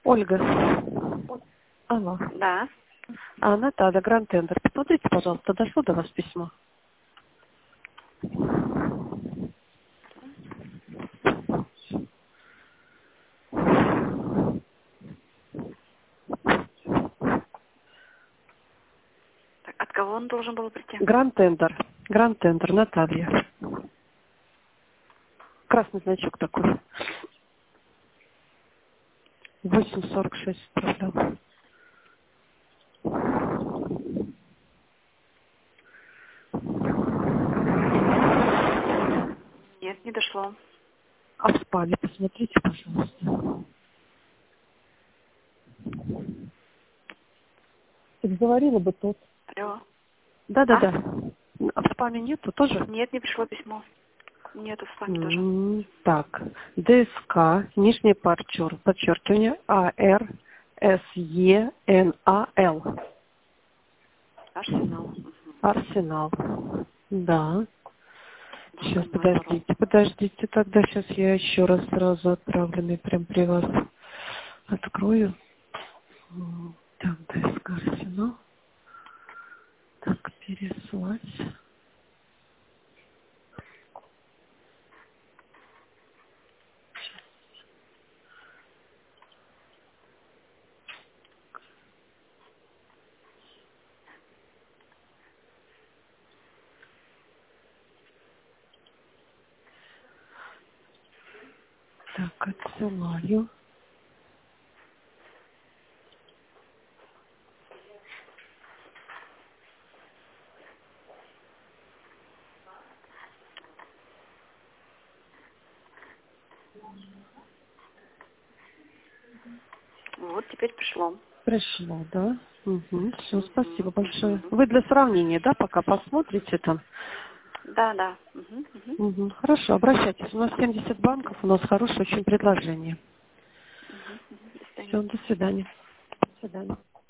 Ольга. Алло. Да. Наталья, Гранд Тендер. Посмотрите, пожалуйста, дошло до вас письмо? Так, от кого он должен был прийти? Гранд Тендер. Гранд Тендер, Наталья. Красный значок такой. 8:46 отправлял. Нет, не дошло. А в спаме посмотрите, пожалуйста. Так говорила бы тут. Алло. Да. А в спаме нету тоже? Нет, не пришло письмо. Нету в спаме тоже. Так. ДСК, нижнее подчеркивание, ARSENAL. Арсенал. Угу. Арсенал. Да. Сейчас, Mail.ru. подождите, тогда сейчас я еще раз сразу отправленный прям при вас открою. Так, ДСК Арсенал. Так, переслать. Так, отсылаю. Вот, теперь пришло. Пришло, да? Угу. Все, спасибо большое. Угу. Вы для сравнения, да, пока посмотрите там? Да. Угу. Угу. Хорошо, обращайтесь. У нас 70 банков, у нас хорошее очень предложение. До свидания. Все, до свидания. До свидания.